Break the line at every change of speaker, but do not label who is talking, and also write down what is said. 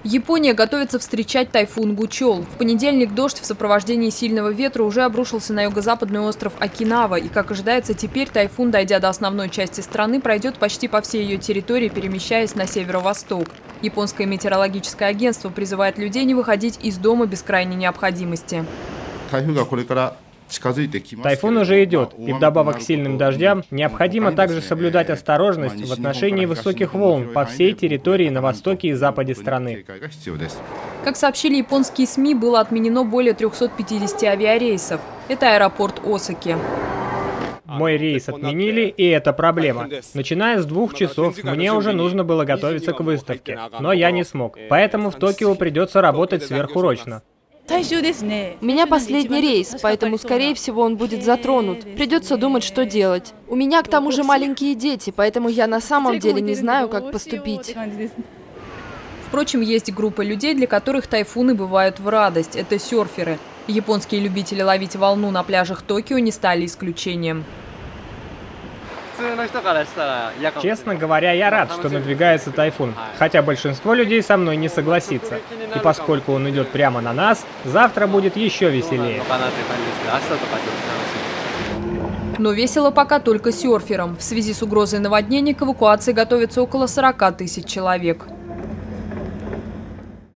Япония готовится встречать тайфун Гучол. В понедельник дождь в сопровождении сильного ветра уже обрушился на юго-западный остров Окинава. И, как ожидается, теперь тайфун, дойдя до основной части страны, пройдет почти по всей ее территории, перемещаясь на северо-восток. Японское метеорологическое агентство призывает людей не выходить из дома без крайней необходимости.
Тайфун уже идет, и вдобавок к сильным дождям необходимо также соблюдать осторожность в отношении высоких волн по всей территории на востоке и западе страны.
Как сообщили японские СМИ, было отменено более 350 авиарейсов. Это аэропорт Осаки.
Мой рейс отменили, и это проблема. Начиная с 2 часов, мне уже нужно было готовиться к выставке, но я не смог. Поэтому в Токио придется работать сверхурочно.
У меня последний рейс, поэтому, скорее всего, он будет затронут. Придется думать, что делать. У меня, к тому же, маленькие дети, поэтому я на самом деле не знаю, как поступить.
Впрочем, есть группа людей, для которых тайфуны бывают в радость. Это серферы. Японские любители ловить волну на пляжах Токио не стали исключением.
Честно говоря, я рад, что надвигается тайфун, хотя большинство людей со мной не согласится. И поскольку он идет прямо на нас, завтра будет еще веселее.
Но весело пока только серферам. В связи с угрозой наводнений к эвакуации готовится около 40 тысяч человек.